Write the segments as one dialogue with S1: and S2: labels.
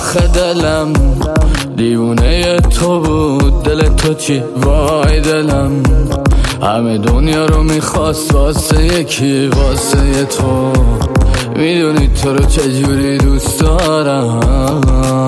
S1: آخه دلم دیوونه تو بود، دل تو چی؟ وای دلم همه دنیا رو میخواست واسه یکی، واسه تو. میدونی تو رو چجوری دوست دارم.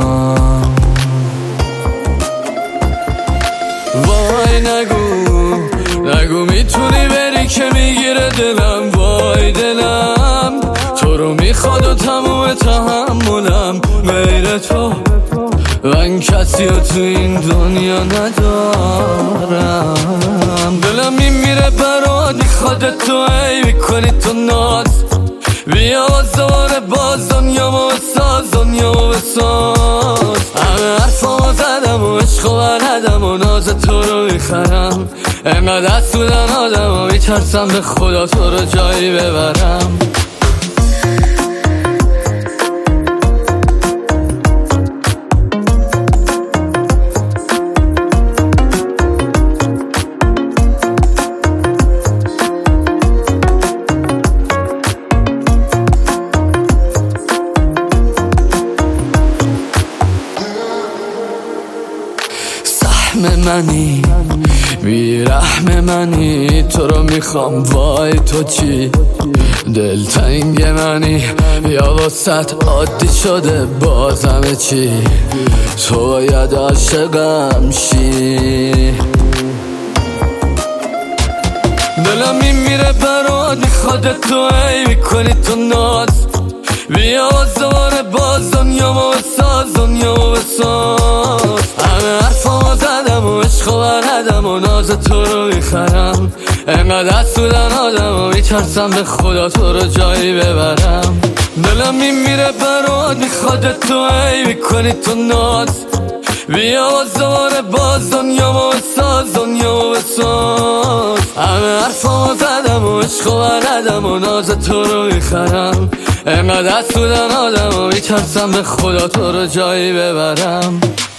S1: وای نگو میتونی بری که میگیره دلم. وای دلم تو رو میخواد و تموم تحملم غیر تو، من کسی رو تو این دنیا ندارم. دلم میمیره برات، میخواد تو ای میکنی تو ناز. بیا دوباره باز دنیامو بساز، دنیامو بساز. همه حرفامو زدم و عشق و بلدم و ناز تو رو میخرم. انقدر دست بودن آدم و میترسم به خدا تو رو جایی ببرم. منی بیرحم منی، تو رو میخوام. وای تو چی؟ دلتنگ منی یا واسط عادی شده بازم چی؟ تو باید عاشقم شی. دلم میمیره برات، میخواد تو ای میکنی تو ناز. بیا دوباره باز دنیامو بساز، دنیامو بساز. همه حرفامو زدم و عشق و بلدم و ناز تو رو میخرم. انقدر دست بودن آدم و میترسم به خدا تو رو جایی ببرم. دلم میمیره برات، میخواد تو ای میکنی تو ناز. بیا دوباره باز دنیامو بساز، دنیامو بساز. همه حرفامو زدم و عشق و بلدم و ناز تو رو میخرم. انقدر دست بودن آدم و میترسم به خدا تو رو جایی ببرم.